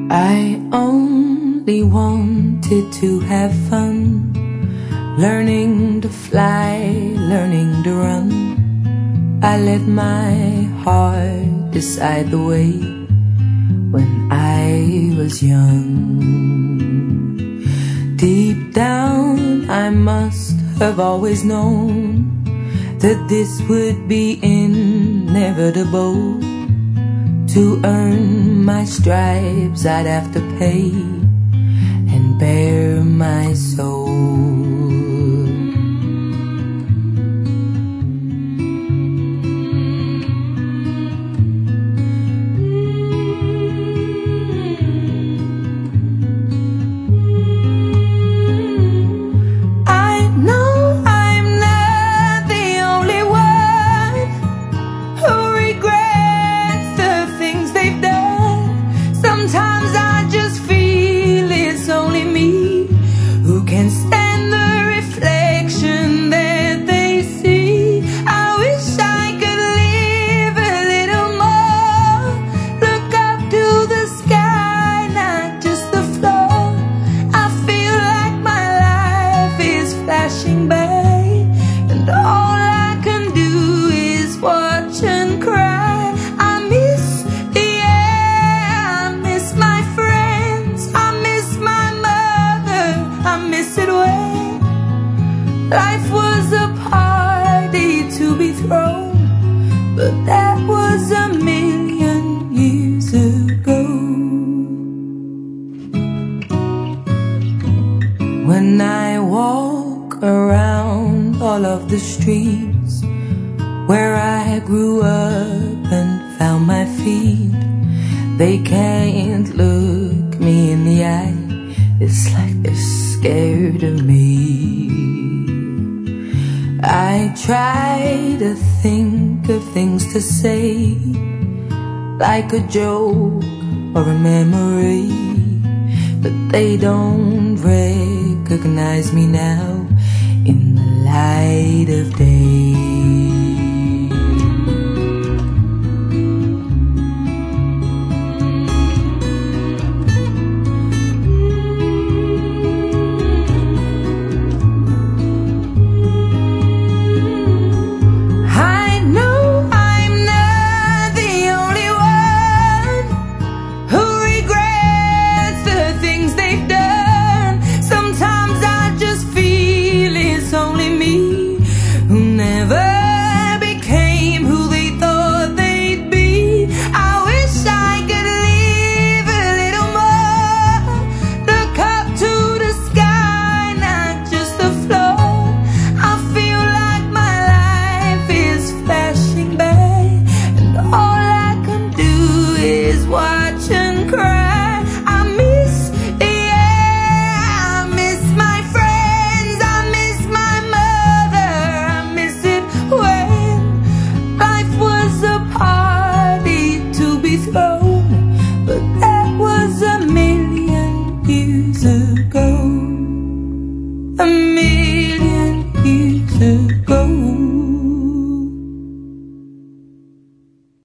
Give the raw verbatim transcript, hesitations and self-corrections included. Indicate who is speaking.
Speaker 1: I only wanted to have fun, learning to fly, learning to run. I let my heart decide the way when I was young. Deep down I must have always known that this would be inevitable. To earn my stripes I'd have to pay and bare my soul. Life was a party to be thrown, but that was a million years ago. When I walk around all of the streets where I grew up and found my feet, they can't look me in the eye. It's like they're scared of me. I try to think of things to say, like a joke or a memory, but they don't recognize me now in the light of day.